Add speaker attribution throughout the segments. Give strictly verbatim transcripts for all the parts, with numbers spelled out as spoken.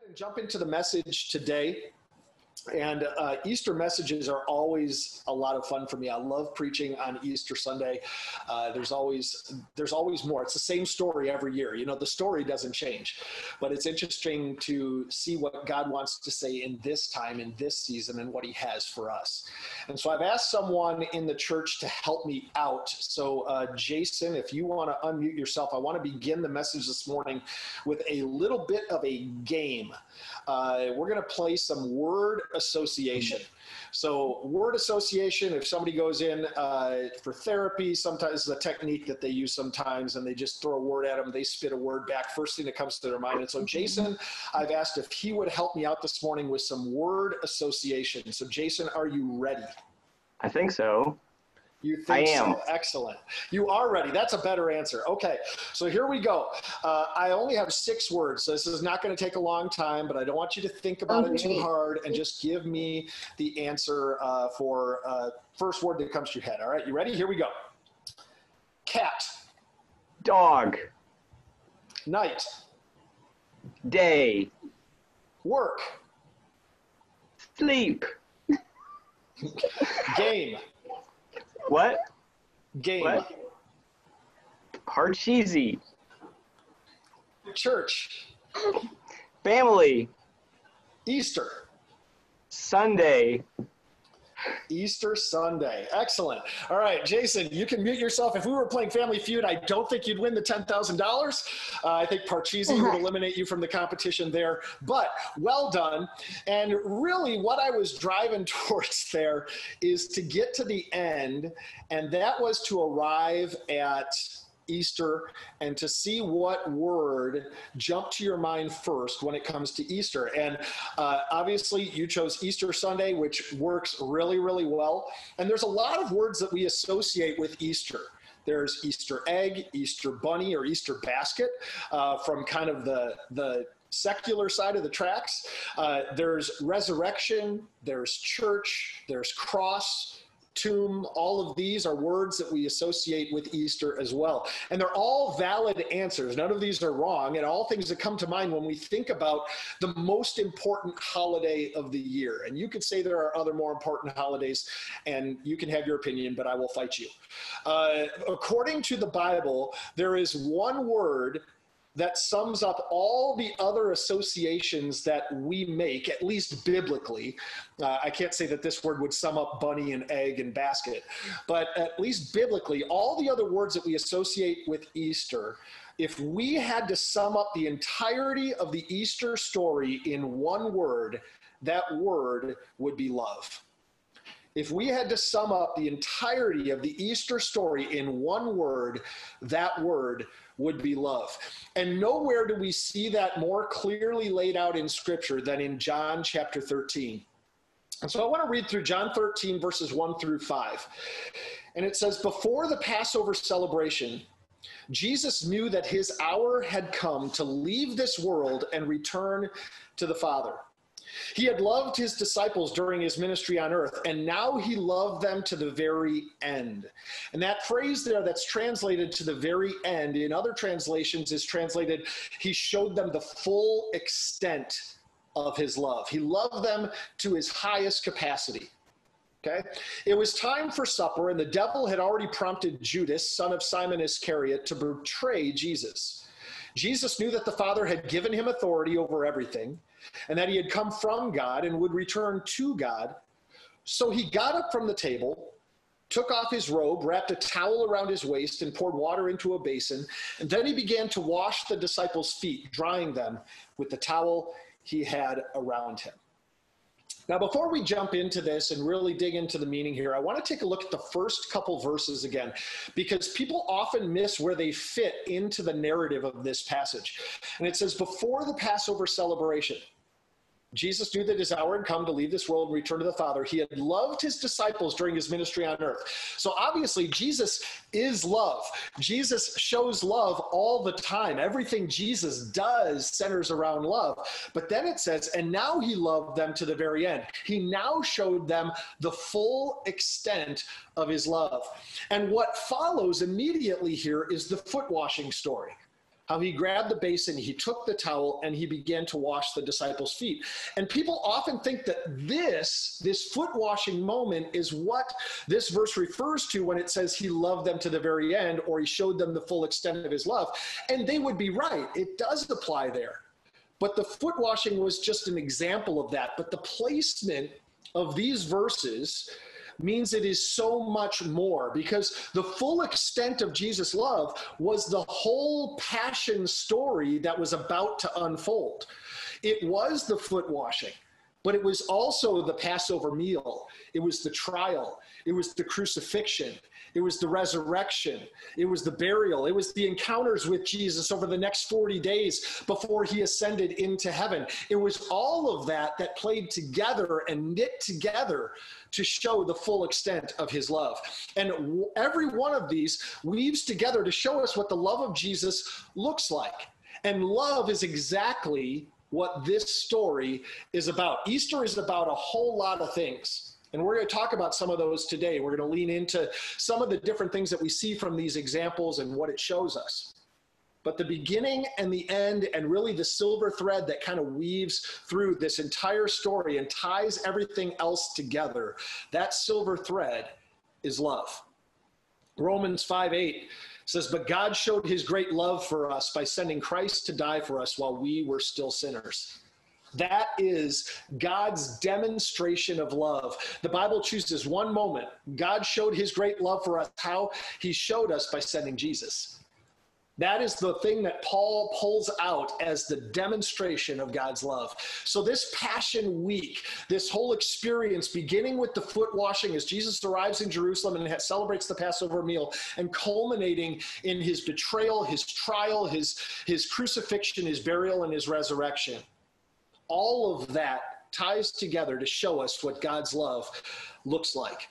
Speaker 1: going to jump into the message today. And uh, Easter messages are always a lot of fun for me. I love preaching on Easter Sunday. Uh, there's always there's always more. It's the same story every year. You know, the story doesn't change, but it's interesting to see what God wants to say in this time, in this season, and what he has for us. And so I've asked someone in the church to help me out. So uh, Jason, if you want to unmute yourself, I want to begin the message this morning with a little bit of a game. Uh, we're going to play some word association. So word association, if somebody goes in uh, for therapy, sometimes it's a technique that they use sometimes, and they just throw a word at them, they spit a word back, first thing that comes to their mind. And so Jason, I've asked if he would help me out this morning with some word association. So Jason, are you ready?
Speaker 2: I think so.
Speaker 1: You think
Speaker 2: I am.
Speaker 1: So? Excellent. You are ready. That's a better answer. Okay, so here we go. Uh, I only have six words, so this is not going to take a long time, but I don't want you to think about
Speaker 3: Okay.
Speaker 1: it too hard, and just give me the answer uh, for uh, first word that comes to your head. All right, you ready? Here we go. Cat.
Speaker 2: Dog.
Speaker 1: Night.
Speaker 2: Day.
Speaker 1: Work.
Speaker 2: Sleep.
Speaker 1: Game.
Speaker 2: What?
Speaker 1: Game.
Speaker 2: What? Hard cheesy.
Speaker 1: Church.
Speaker 2: Family.
Speaker 1: Easter.
Speaker 2: Sunday.
Speaker 1: Easter Sunday. Excellent. All right, Jason, you can mute yourself. If we were playing Family Feud, I don't think you'd win the ten thousand dollars. Uh, I think Parcheesi would eliminate you from the competition there. But well done. And really what I was driving towards there is to get to the end, and that was to arrive at Easter and to see what word jumped to your mind first when it comes to Easter. And uh, obviously you chose Easter Sunday, which works really, really well. And there's a lot of words that we associate with Easter. There's Easter egg, Easter bunny, or Easter basket uh, from kind of the, the secular side of the tracks. Uh, there's resurrection, there's church, there's cross, tomb. All of these are words that we associate with Easter as well. And they're all valid answers. None of these are wrong, and all things that come to mind when we think about the most important holiday of the year. And you could say there are other more important holidays, and you can have your opinion, but I will fight you. Uh, according to the Bible, there is one word that sums up all the other associations that we make, at least biblically. Uh, I can't say that this word would sum up bunny and egg and basket, but at least biblically, all the other words that we associate with Easter, if we had to sum up the entirety of the Easter story in one word, that word would be love. If we had to sum up the entirety of the Easter story in one word, that word would be love. And nowhere do we see that more clearly laid out in Scripture than in John chapter thirteen. And so I want to read through John thirteen, verses one through five. And it says, "Before the Passover celebration, Jesus knew that his hour had come to leave this world and return to the Father. He had loved his disciples during his ministry on earth, and now he loved them to the very end." And that phrase there that's translated to the very end, in other translations is translated, he showed them the full extent of his love. He loved them to his highest capacity. Okay? It was time for supper, and the devil had already prompted Judas, son of Simon Iscariot, to betray Jesus. Jesus knew that the Father had given him authority over everything, and that he had come from God and would return to God. So he got up from the table, took off his robe, wrapped a towel around his waist, and poured water into a basin. And then he began to wash the disciples' feet, drying them with the towel he had around him. Now, before we jump into this and really dig into the meaning here, I want to take a look at the first couple verses again, because people often miss where they fit into the narrative of this passage. And it says, before the Passover celebration, Jesus knew that his hour had come to leave this world and return to the Father. He had loved his disciples during his ministry on earth. So obviously, Jesus is love. Jesus shows love all the time. Everything Jesus does centers around love. But then it says, and now he loved them to the very end. He now showed them the full extent of his love. And what follows immediately here is the foot washing story. how he grabbed the basin, he took the towel, and he began to wash the disciples' feet. And people often think that this, this foot washing moment is what this verse refers to when it says he loved them to the very end, or he showed them the full extent of his love. And they would be right. It does apply there. But the foot washing was just an example of that. But the placement of these verses means it is so much more, because the full extent of Jesus' love was the whole passion story that was about to unfold. It was the foot washing, but it was also the Passover meal. It was the trial. It was the crucifixion. It was the resurrection. It was the burial. It was the encounters with Jesus over the next forty days before he ascended into heaven. It was all of that that played together and knit together to show the full extent of his love. And every one of these weaves together to show us what the love of Jesus looks like. And love is exactly what this story is about. Easter is about a whole lot of things. And we're going to talk about some of those today. We're going to lean into some of the different things that we see from these examples and what it shows us. But the beginning and the end, and really the silver thread that kind of weaves through this entire story and ties everything else together, that silver thread is love. Romans five eight says, "But God showed his great love for us by sending Christ to die for us while we were still sinners." That is God's demonstration of love. The Bible chooses one moment. God showed his great love for us. How? He showed us by sending Jesus. That is the thing that Paul pulls out as the demonstration of God's love. So this Passion Week, this whole experience, beginning with the foot washing as Jesus arrives in Jerusalem and celebrates the Passover meal, and culminating in his betrayal, his trial, his, his crucifixion, his burial, and his resurrection. All of that ties together to show us what God's love looks like.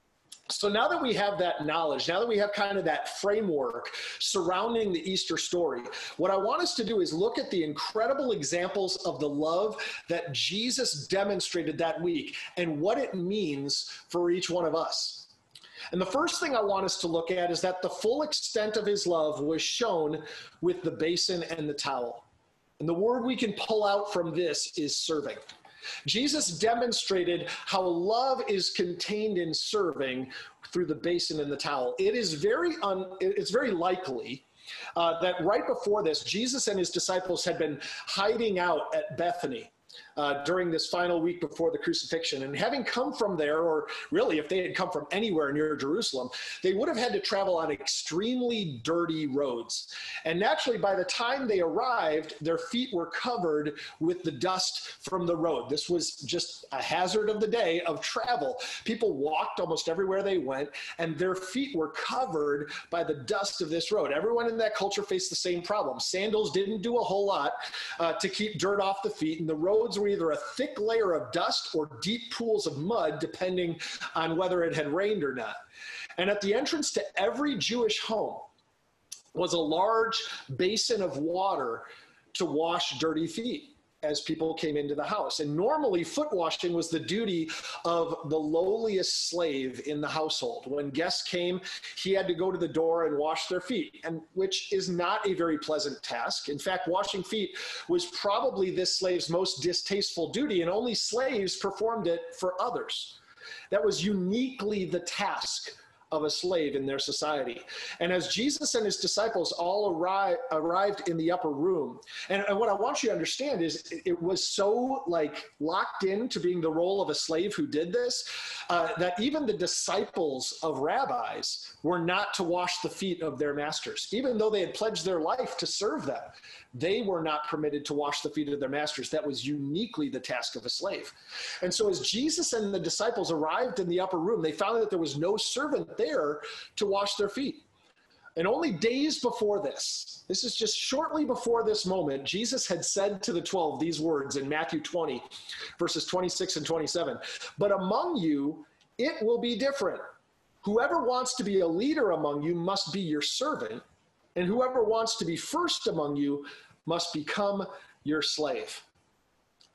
Speaker 1: So now that we have that knowledge, now that we have kind of that framework surrounding the Easter story, what I want us to do is look at the incredible examples of the love that Jesus demonstrated that week and what it means for each one of us. And the first thing I want us to look at is that the full extent of his love was shown with the basin and the towel. And the word we can pull out from this is serving. Jesus demonstrated how love is contained in serving through the basin and the towel. It is very un, it's very likely uh, that right before this, Jesus and his disciples had been hiding out at Bethany Uh, during this final week before the crucifixion. And having come from there, or really if they had come from anywhere near Jerusalem, they would have had to travel on extremely dirty roads. And naturally, by the time they arrived, their feet were covered with the dust from the road. This was just a hazard of the day of travel. People walked almost everywhere they went, and their feet were covered by the dust of this road. Everyone in that culture faced the same problem. Sandals didn't do a whole lot uh, to keep dirt off the feet, and the roads were either a thick layer of dust or deep pools of mud, depending on whether it had rained or not. And at the entrance to every Jewish home was a large basin of water to wash dirty feet as people came into the house. And normally foot washing was the duty of the lowliest slave in the household. When guests came, he had to go to the door and wash their feet, and which is not a very pleasant task. In fact, washing feet was probably this slave's most distasteful duty, and only slaves performed it for others. That was uniquely the task of a slave in their society. And as Jesus and his disciples all arrived, arrived in the upper room, and, and what I want you to understand is it, it was so like locked into being the role of a slave who did this, uh, that even the disciples of rabbis were not to wash the feet of their masters. Even though they had pledged their life to serve them, they were not permitted to wash the feet of their masters. That was uniquely the task of a slave. And so as Jesus and the disciples arrived in the upper room, they found that there was no servant there to wash their feet. And only days before this, this is just shortly before this moment, Jesus had said to the twelve these words in Matthew twenty, verses twenty-six and twenty-seven, "But among you, it will be different. Whoever wants to be a leader among you must be your servant, and whoever wants to be first among you must become your slave."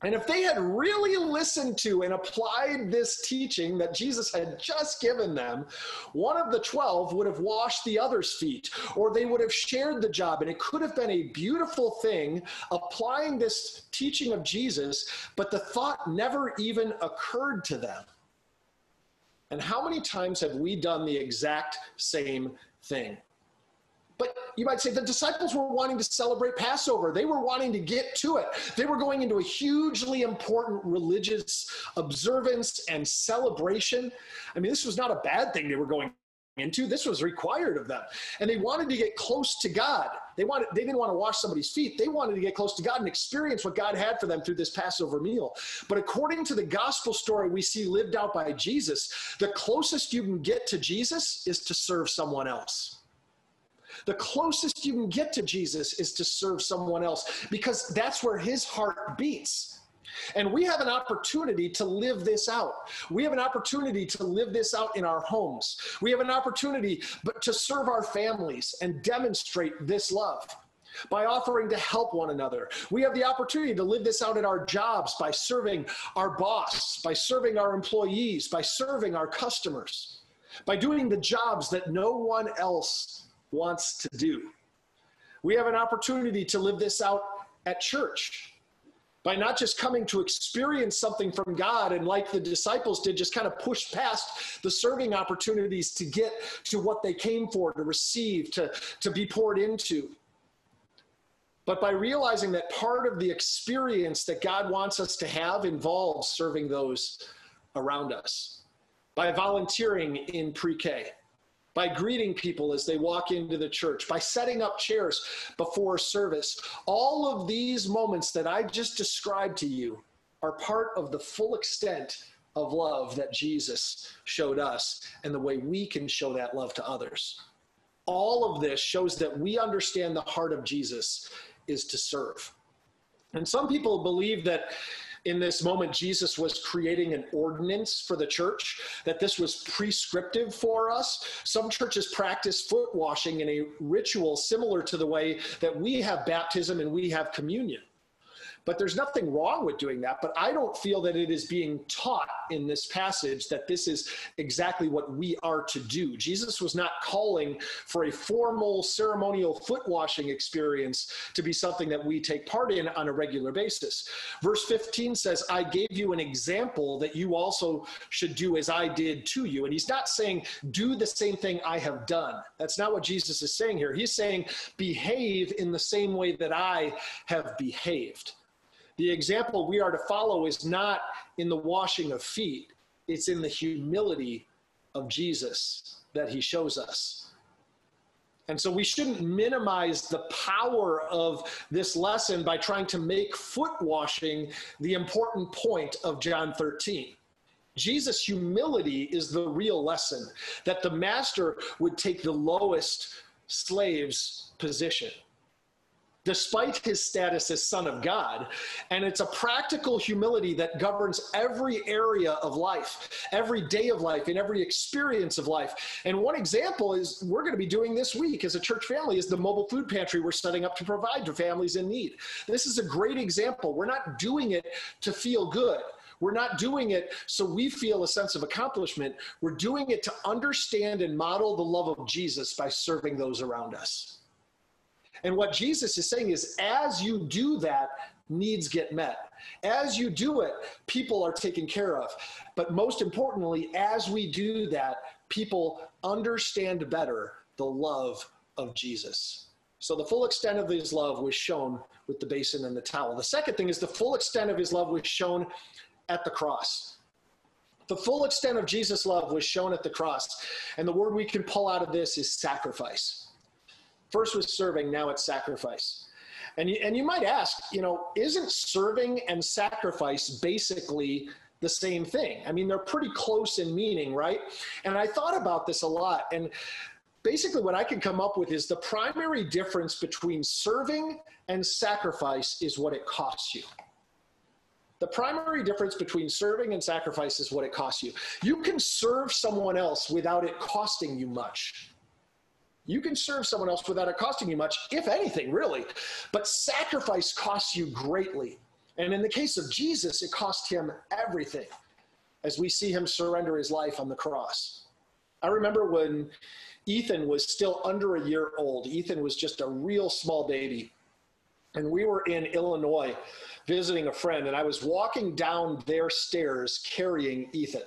Speaker 1: And if they had really listened to and applied this teaching that Jesus had just given them, one of the twelve would have washed the other's feet, or they would have shared the job. And it could have been a beautiful thing applying this teaching of Jesus, but the thought never even occurred to them. And how many times have we done the exact same thing? But you might say the disciples were wanting to celebrate Passover. They were wanting to get to it. They were going into a hugely important religious observance and celebration. I mean, this was not a bad thing they were going into. This was required of them. And they wanted to get close to God. They wanted, they didn't want to wash somebody's feet. They wanted to get close to God and experience what God had for them through this Passover meal. But according to the gospel story we see lived out by Jesus, the closest you can get to Jesus is to serve someone else. The closest you can get to Jesus is to serve someone else, because that's where his heart beats. And we have an opportunity to live this out. We have an opportunity to live this out in our homes. We have an opportunity but to serve our families and demonstrate this love by offering to help one another. We have the opportunity to live this out at our jobs by serving our boss, by serving our employees, by serving our customers, by doing the jobs that no one else wants to do. We have an opportunity to live this out at church by not just coming to experience something from God and, like the disciples did, just kind of push past the serving opportunities to get to what they came for, to receive, to, to be poured into. But by realizing that part of the experience that God wants us to have involves serving those around us, by volunteering in pre-K, by greeting people as they walk into the church, by setting up chairs before service. All of these moments that I just described to you are part of the full extent of love that Jesus showed us and the way we can show that love to others. All of this shows that we understand the heart of Jesus is to serve. And some people believe that in this moment, Jesus was creating an ordinance for the church, that this was prescriptive for us. Some churches practice foot washing in a ritual similar to the way that we have baptism and we have communion. But there's nothing wrong with doing that. But I don't feel that it is being taught in this passage that this is exactly what we are to do. Jesus was not calling for a formal ceremonial foot washing experience to be something that we take part in on a regular basis. Verse fifteen says, I gave you an example that you also should do as I did to you. And he's not saying, do the same thing I have done. That's not what Jesus is saying here. He's saying, behave in the same way that I have behaved. The example we are to follow is not in the washing of feet. It's in the humility of Jesus that he shows us. And so we shouldn't minimize the power of this lesson by trying to make foot washing the important point of John thirteen. Jesus' humility is the real lesson, that the master would take the lowest slave's position, despite his status as Son of God. And it's a practical humility that governs every area of life, every day of life, and every experience of life. And one example is we're going to be doing this week as a church family is the mobile food pantry we're setting up to provide to families in need. This is a great example. We're not doing it to feel good. We're not doing it so we feel a sense of accomplishment. We're doing it to understand and model the love of Jesus by serving those around us. And what Jesus is saying is, as you do that, needs get met. As you do it, people are taken care of. But most importantly, as we do that, people understand better the love of Jesus. So the full extent of his love was shown with the basin and the towel. The second thing is the full extent of his love was shown at the cross. The full extent of Jesus' love was shown at the cross. And the word we can pull out of this is sacrifice. First was serving, now it's sacrifice. And you, and you might ask, you know, isn't serving and sacrifice basically the same thing? I mean, they're pretty close in meaning, right? And I thought about this a lot. And basically what I can come up with is the primary difference between serving and sacrifice is what it costs you. The primary difference between serving and sacrifice is what it costs you. You can serve someone else without it costing you much. You can serve someone else without it costing you much, if anything, really. But sacrifice costs you greatly. And in the case of Jesus, it cost him everything as we see him surrender his life on the cross. I remember when Ethan was still under a year old. Ethan was just a real small baby. And we were in Illinois visiting a friend, and I was walking down their stairs carrying Ethan.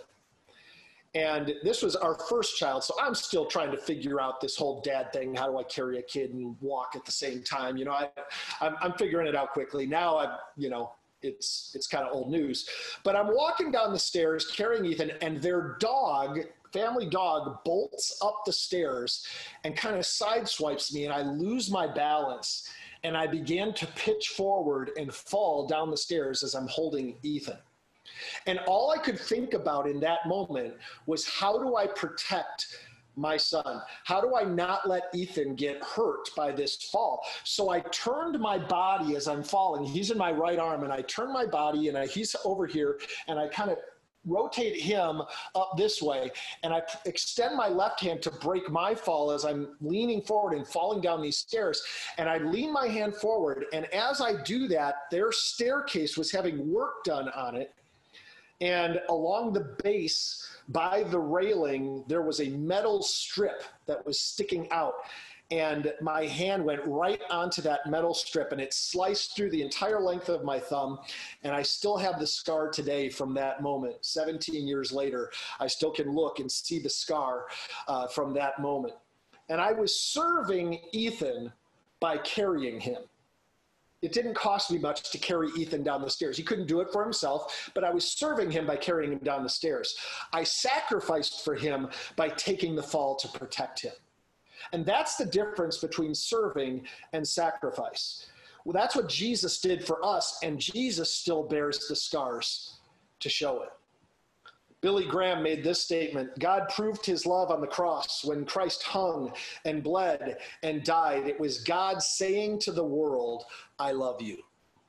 Speaker 1: And this was our first child, so I'm still trying to figure out this whole dad thing. How do I carry a kid and walk at the same time? You know, I, I'm, I'm figuring it out quickly. Now I'm, you know, it's it's kind of old news. But I'm walking down the stairs carrying Ethan, and their dog, family dog, bolts up the stairs and kind of sideswipes me, and I lose my balance. And I began to pitch forward and fall down the stairs as I'm holding Ethan. And all I could think about in that moment was, how do I protect my son? How do I not let Ethan get hurt by this fall? So I turned my body as I'm falling. He's in my right arm, and I turn my body, and I, he's over here, and I kind of rotate him up this way, and I extend my left hand to break my fall as I'm leaning forward and falling down these stairs. And I lean my hand forward, and as I do that, their staircase was having work done on it. And along the base, by the railing, there was a metal strip that was sticking out. And my hand went right onto that metal strip, and it sliced through the entire length of my thumb. And I still have the scar today from that moment. seventeen years later, I still can look and see the scar uh, from that moment. And I was serving Ethan by carrying him. It didn't cost me much to carry Ethan down the stairs. He couldn't do it for himself, but I was serving him by carrying him down the stairs. I sacrificed for him by taking the fall to protect him. And that's the difference between serving and sacrifice. Well, that's what Jesus did for us, and Jesus still bears the scars to show it. Billy Graham made this statement: God proved his love on the cross when Christ hung and bled and died. It was God saying to the world, I love you.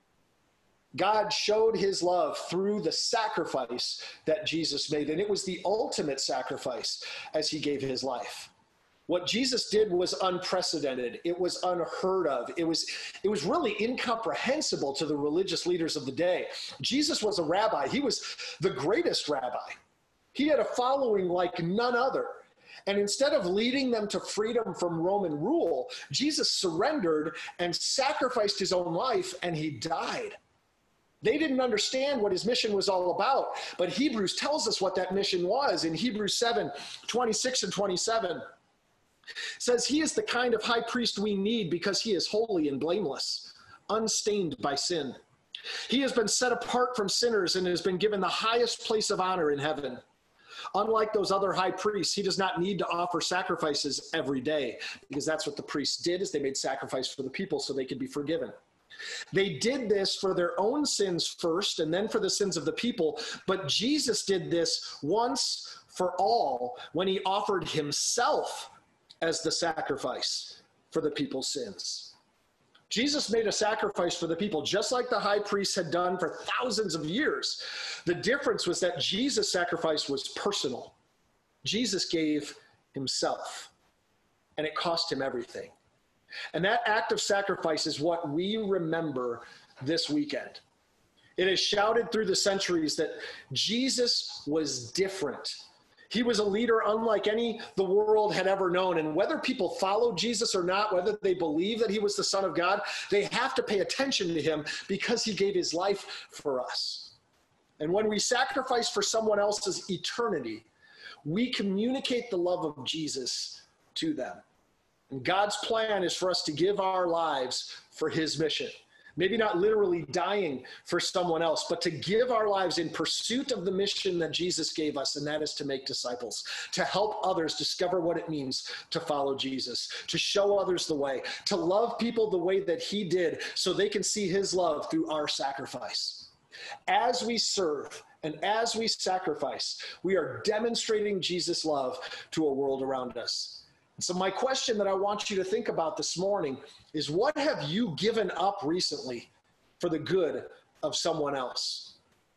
Speaker 1: God showed his love through the sacrifice that Jesus made, and it was the ultimate sacrifice as he gave his life. What Jesus did was unprecedented. It was unheard of. It was, it was really incomprehensible to the religious leaders of the day. Jesus was a rabbi. He was the greatest rabbi. He had a following like none other. And instead of leading them to freedom from Roman rule, Jesus surrendered and sacrificed his own life, and he died. They didn't understand what his mission was all about, but Hebrews tells us what that mission was. In Hebrews seven, twenty-six and twenty-seven, it says, he is the kind of high priest we need because he is holy and blameless, unstained by sin. He has been set apart from sinners and has been given the highest place of honor in heaven. Unlike those other high priests, he does not need to offer sacrifices every day, because that's what the priests did, is they made sacrifice for the people so they could be forgiven. They did this for their own sins first and then for the sins of the people, but Jesus did this once for all when he offered himself as the sacrifice for the people's sins. Jesus made a sacrifice for the people, just like the high priests had done for thousands of years. The difference was that Jesus' sacrifice was personal. Jesus gave himself, and it cost him everything. And that act of sacrifice is what we remember this weekend. It is shouted through the centuries that Jesus was different. He was a leader unlike any the world had ever known. And whether people followed Jesus or not, whether they believe that he was the Son of God, they have to pay attention to him because he gave his life for us. And when we sacrifice for someone else's eternity, we communicate the love of Jesus to them. And God's plan is for us to give our lives for his mission. Maybe not literally dying for someone else, but to give our lives in pursuit of the mission that Jesus gave us, and that is to make disciples, to help others discover what it means to follow Jesus, to show others the way, to love people the way that he did so they can see his love through our sacrifice. As we serve and as we sacrifice, we are demonstrating Jesus' love to a world around us. So my question that I want you to think about this morning is, what have you given up recently for the good of someone else?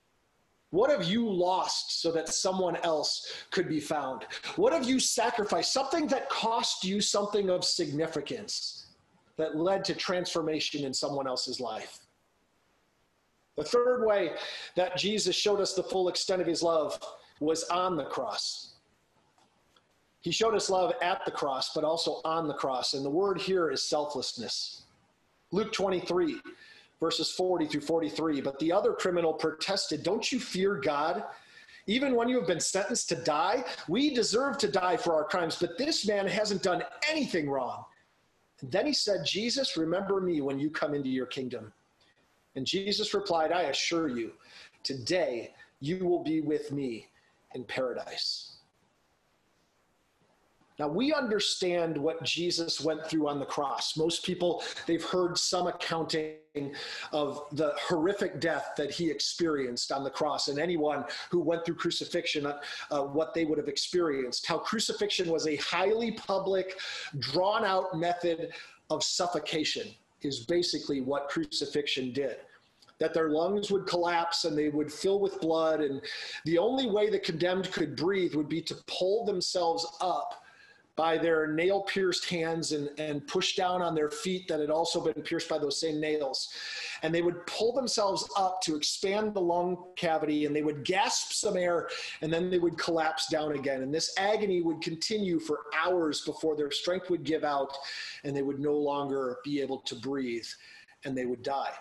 Speaker 1: What have you lost so that someone else could be found? What have you sacrificed? Something that cost you something of significance that led to transformation in someone else's life. The third way that Jesus showed us the full extent of his love was on the cross. He showed us love at the cross, but also on the cross. And the word here is selflessness. Luke twenty-three, verses forty through forty-three. But the other criminal protested, "Don't you fear God? Even when you have been sentenced to die, we deserve to die for our crimes, but this man hasn't done anything wrong." And then he said, "Jesus, remember me when you come into your kingdom." And Jesus replied, "I assure you, today you will be with me in paradise." Now, we understand what Jesus went through on the cross. Most people, they've heard some accounting of the horrific death that he experienced on the cross, and anyone who went through crucifixion, uh, uh, what they would have experienced, how crucifixion was a highly public, drawn-out method of suffocation is basically what crucifixion did. That their lungs would collapse and they would fill with blood, and the only way the condemned could breathe would be to pull themselves up by their nail-pierced hands and, and push down on their feet that had also been pierced by those same nails. And they would pull themselves up to expand the lung cavity, and they would gasp some air, and then they would collapse down again. And this agony would continue for hours before their strength would give out, and they would no longer be able to breathe, and they would die.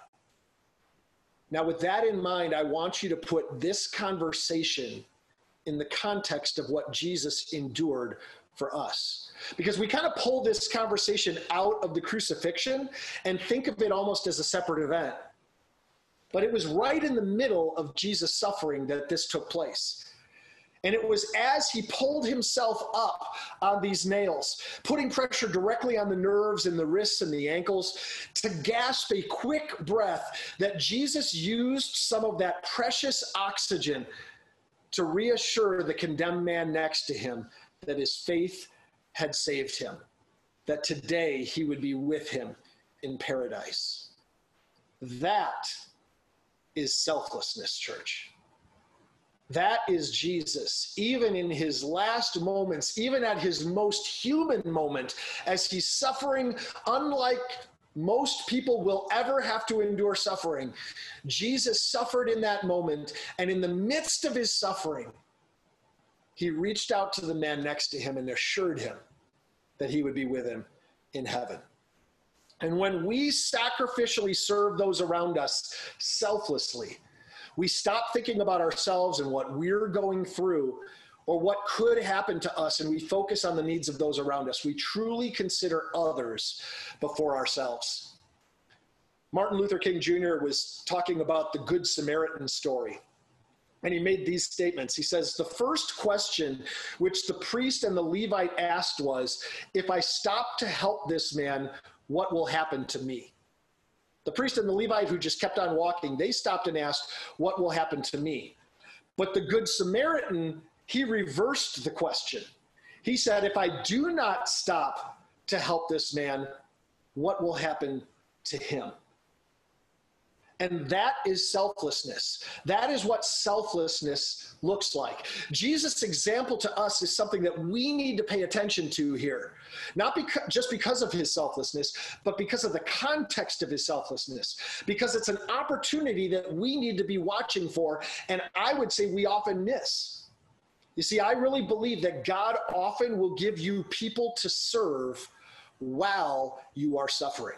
Speaker 1: Now, with that in mind, I want you to put this conversation in the context of what Jesus endured for us. Because we kind of pull this conversation out of the crucifixion and think of it almost as a separate event. But it was right in the middle of Jesus' suffering that this took place. And it was as he pulled himself up on these nails, putting pressure directly on the nerves and the wrists and the ankles, to gasp a quick breath, that Jesus used some of that precious oxygen to reassure the condemned man next to him that his faith had saved him, that today he would be with him in paradise. That is selflessness, church. That is Jesus, even in his last moments, even at his most human moment, as he's suffering unlike most people will ever have to endure suffering. Jesus suffered in that moment, and in the midst of his suffering, he reached out to the man next to him and assured him that he would be with him in heaven. And when we sacrificially serve those around us selflessly, we stop thinking about ourselves and what we're going through or what could happen to us, and we focus on the needs of those around us. We truly consider others before ourselves. Martin Luther King Junior was talking about the Good Samaritan story. And he made these statements. He says, "The first question which the priest and the Levite asked was, 'If I stop to help this man, what will happen to me?' The priest and the Levite, who just kept on walking, they stopped and asked, 'What will happen to me?' But the Good Samaritan, he reversed the question. He said, 'If I do not stop to help this man, what will happen to him?' And that is selflessness. That is what selflessness looks like. Jesus' example to us is something that we need to pay attention to here. Not because, just because of his selflessness, but because of the context of his selflessness. Because it's an opportunity that we need to be watching for, and I would say we often miss. You see, I really believe that God often will give you people to serve while you are suffering.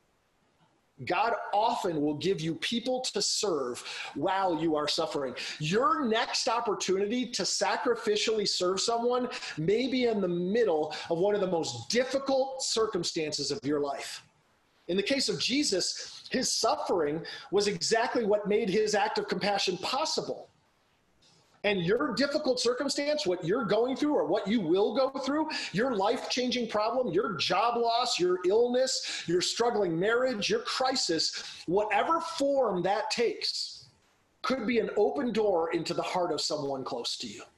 Speaker 1: God often will give you people to serve while you are suffering. Your next opportunity to sacrificially serve someone may be in the middle of one of the most difficult circumstances of your life. In the case of Jesus, his suffering was exactly what made his act of compassion possible. And your difficult circumstance, what you're going through or what you will go through, your life-changing problem, your job loss, your illness, your struggling marriage, your crisis, whatever form that takes, could be an open door into the heart of someone close to you.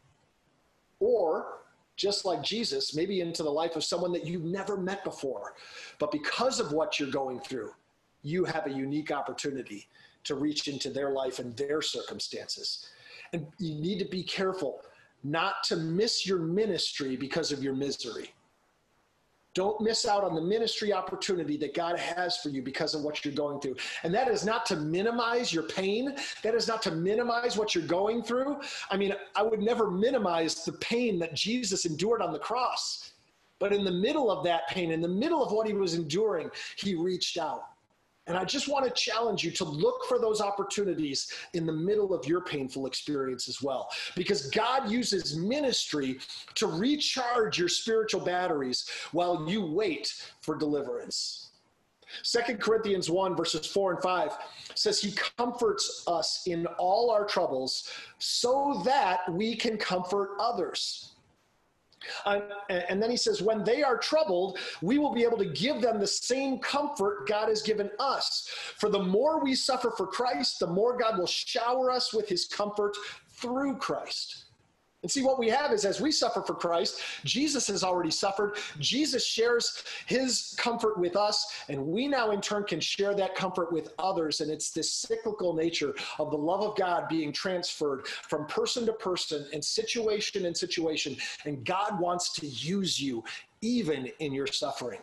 Speaker 1: Or, just like Jesus, maybe into the life of someone that you've never met before. But because of what you're going through, you have a unique opportunity to reach into their life and their circumstances. And you need to be careful not to miss your ministry because of your misery. Don't miss out on the ministry opportunity that God has for you because of what you're going through. And that is not to minimize your pain. That is not to minimize what you're going through. I mean, I would never minimize the pain that Jesus endured on the cross. But in the middle of that pain, in the middle of what he was enduring, he reached out. And I just want to challenge you to look for those opportunities in the middle of your painful experience as well. Because God uses ministry to recharge your spiritual batteries while you wait for deliverance. Second Corinthians one, verses four and five says he comforts us in all our troubles so that we can comfort others. Uh, and then he says, when they are troubled, we will be able to give them the same comfort God has given us. For the more we suffer for Christ, the more God will shower us with his comfort through Christ. And see, what we have is as we suffer for Christ, Jesus has already suffered. Jesus shares his comfort with us, and we now in turn can share that comfort with others. And it's this cyclical nature of the love of God being transferred from person to person and situation and situation. And God wants to use you even in your suffering.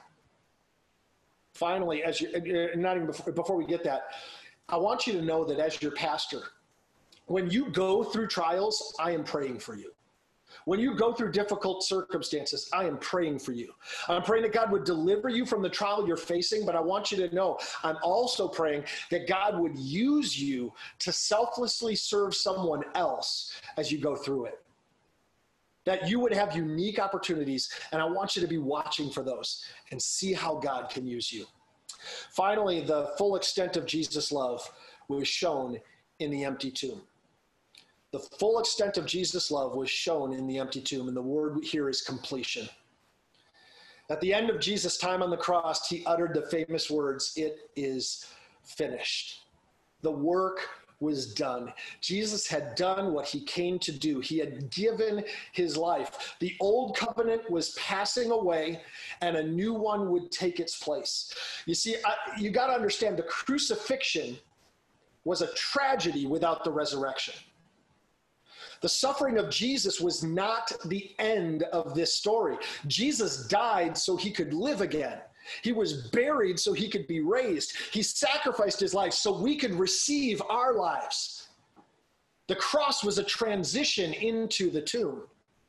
Speaker 1: Finally, as you, not even before, before we get that, I want you to know that as your pastor, when you go through trials, I am praying for you. When you go through difficult circumstances, I am praying for you. I'm praying that God would deliver you from the trial you're facing, but I want you to know I'm also praying that God would use you to selflessly serve someone else as you go through it. That you would have unique opportunities, and I want you to be watching for those and see how God can use you. Finally, the full extent of Jesus' love was shown in the empty tomb. The full extent of Jesus' love was shown in the empty tomb, and the word here is completion. At the end of Jesus' time on the cross, he uttered the famous words, "It is finished." The work was done. Jesus had done what he came to do. He had given his life. The old covenant was passing away, and a new one would take its place. You see, I, you got to understand the crucifixion was a tragedy without the resurrection. The suffering of Jesus was not the end of this story. Jesus died so he could live again. He was buried so he could be raised. He sacrificed his life so we could receive our lives. The cross was a transition into the tomb.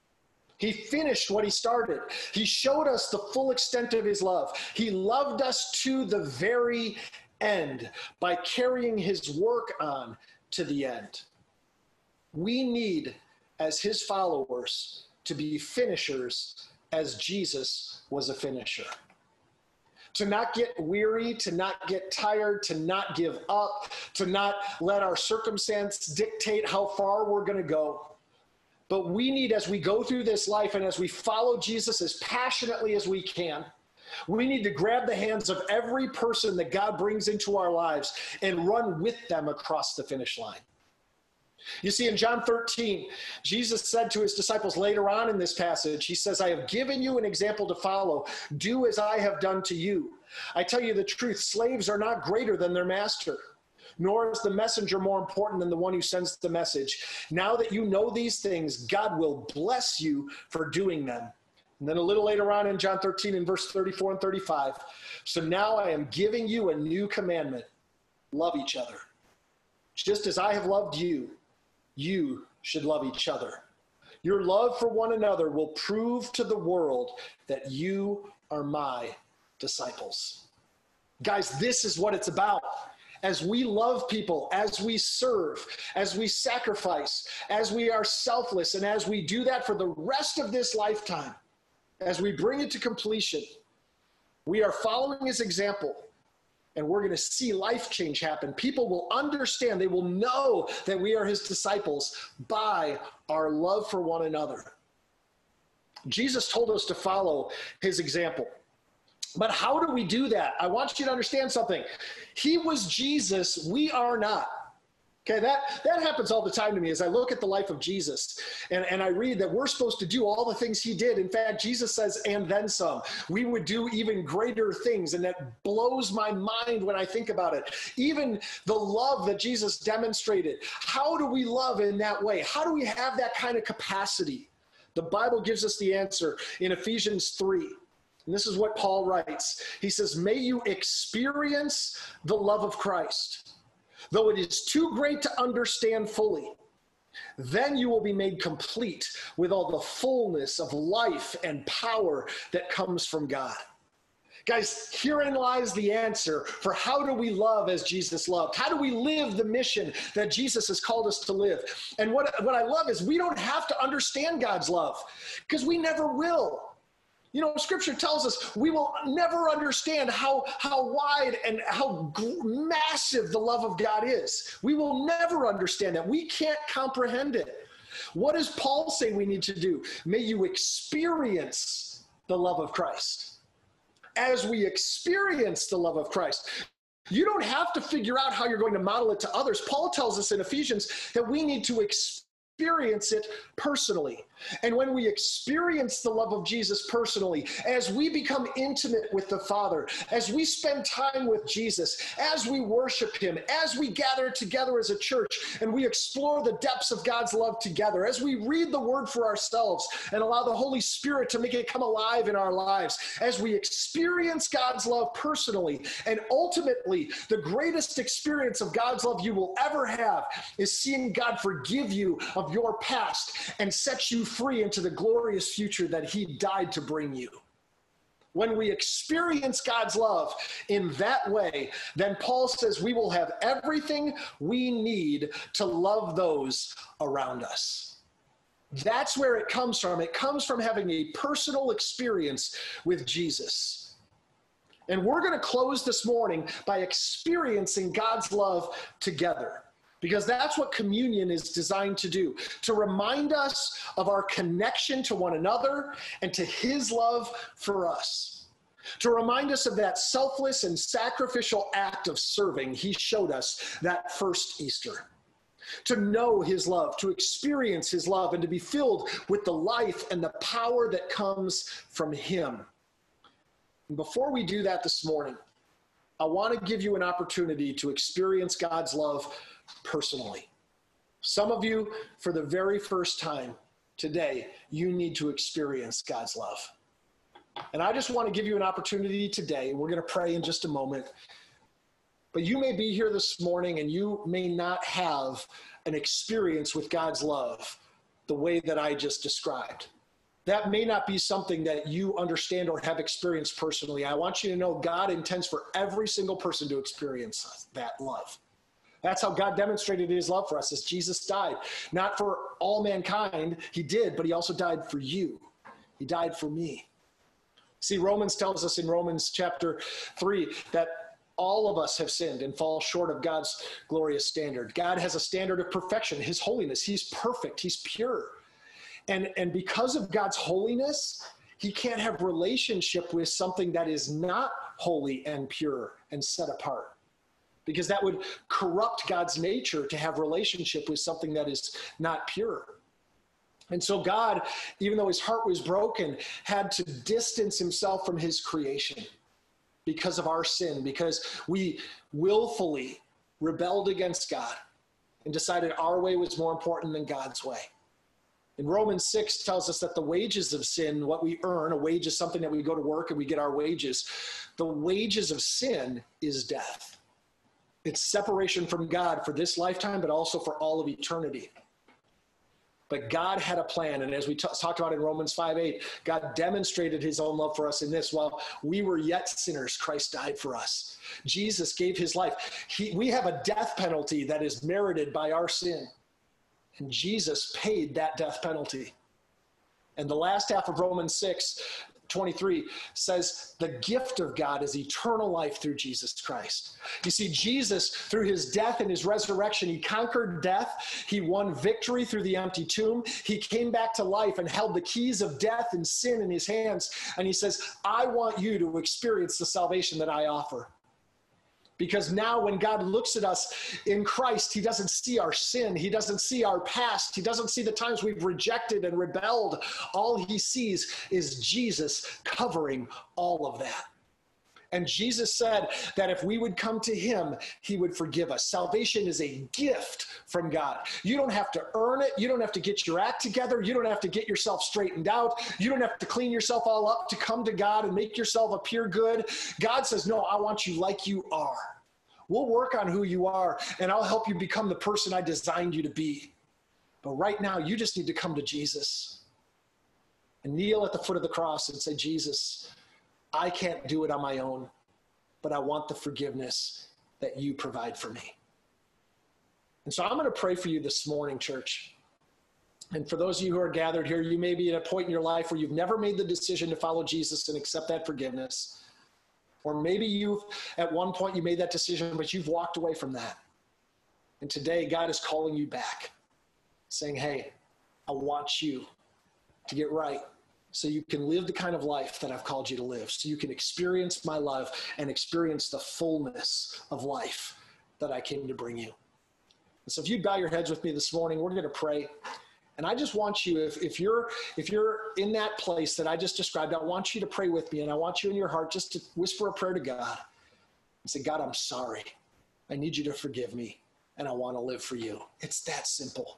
Speaker 1: He finished what he started. He showed us the full extent of his love. He loved us to the very end by carrying his work on to the end. We need, as his followers, to be finishers as Jesus was a finisher. To not get weary, to not get tired, to not give up, to not let our circumstance dictate how far we're going to go. But we need, as we go through this life and as we follow Jesus as passionately as we can, we need to grab the hands of every person that God brings into our lives and run with them across the finish line. You see, in John thirteen, Jesus said to his disciples later on in this passage, he says, "I have given you an example to follow. Do as I have done to you. I tell you the truth, slaves are not greater than their master, nor is the messenger more important than the one who sends the message. Now that you know these things, God will bless you for doing them." And then a little later on in John thirteen, in verse thirty-four and thirty-five, "So now I am giving you a new commandment. Love each other. Just as I have loved you, you should love each other. Your love for one another will prove to the world that you are my disciples." Guys, this is what it's about. As we love people, as we serve, as we sacrifice, as we are selfless, and as we do that for the rest of this lifetime, as we bring it to completion, we are following his example. And we're going to see life change happen. People will understand, they will know that we are his disciples by our love for one another. Jesus told us to follow his example. But how do we do that? I want you to understand something. He was Jesus, we are not. Okay, that, that happens all the time to me as I look at the life of Jesus and, and I read that we're supposed to do all the things he did. In fact, Jesus says, and then some. We would do even greater things, and that blows my mind when I think about it. Even the love that Jesus demonstrated. How do we love in that way? How do we have that kind of capacity? The Bible gives us the answer in Ephesians three. And this is what Paul writes. He says, may you experience the love of Christ, though it is too great to understand fully. Then you will be made complete with all the fullness of life and power that comes from God. Guys, herein lies the answer for how do we love as Jesus loved? How do we live the mission that Jesus has called us to live? And what, what I love is we don't have to understand God's love, because we never will. You know, Scripture tells us we will never understand how, how wide and how g- massive the love of God is. We will never understand that. We can't comprehend it. What does Paul say we need to do? May you experience the love of Christ. As we experience the love of Christ, you don't have to figure out how you're going to model it to others. Paul tells us in Ephesians that we need to experience it personally. And when we experience the love of Jesus personally, as we become intimate with the Father, as we spend time with Jesus, as we worship him, as we gather together as a church and we explore the depths of God's love together, as we read the word for ourselves and allow the Holy Spirit to make it come alive in our lives, as we experience God's love personally, and ultimately the greatest experience of God's love you will ever have is seeing God forgive you of your past and set you free into the glorious future that he died to bring you. When we experience God's love in that way, then Paul says we will have everything we need to love those around us. That's where it comes from. It comes from having a personal experience with Jesus. And we're going to close this morning by experiencing God's love together, because that's what communion is designed to do, to remind us of our connection to one another and to his love for us, to remind us of that selfless and sacrificial act of serving he showed us that first Easter, to know his love, to experience his love, and to be filled with the life and the power that comes from him. And before we do that this morning, I want to give you an opportunity to experience God's love personally. Some of you, for the very first time today, you need to experience God's love. And I just want to give you an opportunity today. We're going to pray in just a moment. But you may be here this morning and you may not have an experience with God's love the way that I just described. That may not be something that you understand or have experienced personally. I want you to know God intends for every single person to experience that love. That's how God demonstrated his love for us, as Jesus died. Not for all mankind, he did, but he also died for you. He died for me. See, Romans tells us in Romans chapter three that all of us have sinned and fall short of God's glorious standard. God has a standard of perfection, his holiness. He's perfect, he's pure. And, and because of God's holiness, he can't have relationship with something that is not holy and pure and set apart, because that would corrupt God's nature to have relationship with something that is not pure. And so God, even though his heart was broken, had to distance himself from his creation because of our sin, because we willfully rebelled against God and decided our way was more important than God's way. And Romans six tells us that the wages of sin, what we earn, a wage is something that we go to work and we get our wages. The wages of sin is death. It's separation from God for this lifetime, but also for all of eternity. But God had a plan, and as we t- talked about in Romans five eight, God demonstrated his own love for us in this. While we were yet sinners, Christ died for us. Jesus gave his life. He, we have a death penalty that is merited by our sin, and Jesus paid that death penalty. And the last half of Romans six twenty-three says the gift of God is eternal life through Jesus Christ. You see, Jesus, through his death and his resurrection, he conquered death. He won victory through the empty tomb. He came back to life and held the keys of death and sin in his hands. And he says, I want you to experience the salvation that I offer. Because now when God looks at us in Christ, he doesn't see our sin. He doesn't see our past. He doesn't see the times we've rejected and rebelled. All he sees is Jesus covering all of that. And Jesus said that if we would come to him, he would forgive us. Salvation is a gift from God. You don't have to earn it. You don't have to get your act together. You don't have to get yourself straightened out. You don't have to clean yourself all up to come to God and make yourself appear good. God says, no, I want you like you are. We'll work on who you are, and I'll help you become the person I designed you to be. But right now, you just need to come to Jesus and kneel at the foot of the cross and say, Jesus, I can't do it on my own, but I want the forgiveness that you provide for me. And so I'm going to pray for you this morning, church. And for those of you who are gathered here, you may be at a point in your life where you've never made the decision to follow Jesus and accept that forgiveness. Or maybe you, at one point, you made that decision, but you've walked away from that. And today, God is calling you back, saying, hey, I want you to get right, so you can live the kind of life that I've called you to live, so you can experience my love and experience the fullness of life that I came to bring you. And so if you bow your heads with me this morning, we're going to pray. And I just want you, if, if you're if you're in that place that I just described, I want you to pray with me, and I want you in your heart just to whisper a prayer to God and say, God, I'm sorry. I need you to forgive me, and I want to live for you. It's that simple.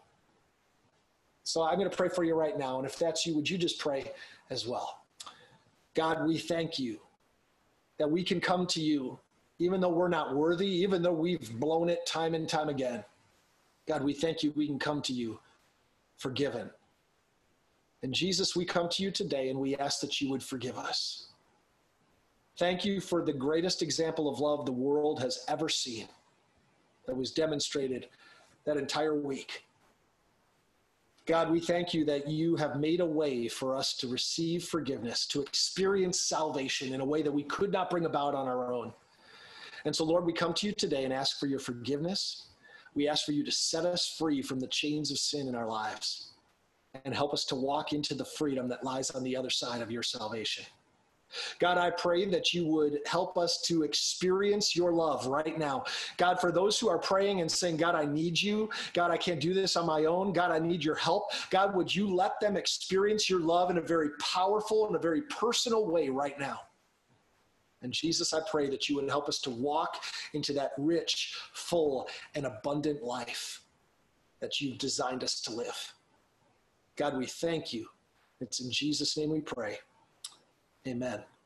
Speaker 1: So I'm going to pray for you right now. And if that's you, would you just pray as well? God, we thank you that we can come to you, even though we're not worthy, even though we've blown it time and time again. God, we thank you we can come to you forgiven. And Jesus, we come to you today and we ask that you would forgive us. Thank you for the greatest example of love the world has ever seen that was demonstrated that entire week. God, we thank you that you have made a way for us to receive forgiveness, to experience salvation in a way that we could not bring about on our own. And so, Lord, we come to you today and ask for your forgiveness. We ask for you to set us free from the chains of sin in our lives and help us to walk into the freedom that lies on the other side of your salvation. God, I pray that you would help us to experience your love right now. God, for those who are praying and saying, God, I need you. God, I can't do this on my own. God, I need your help. God, would you let them experience your love in a very powerful and a very personal way right now? And Jesus, I pray that you would help us to walk into that rich, full, and abundant life that you've designed us to live. God, we thank you. It's in Jesus' name we pray. Amen.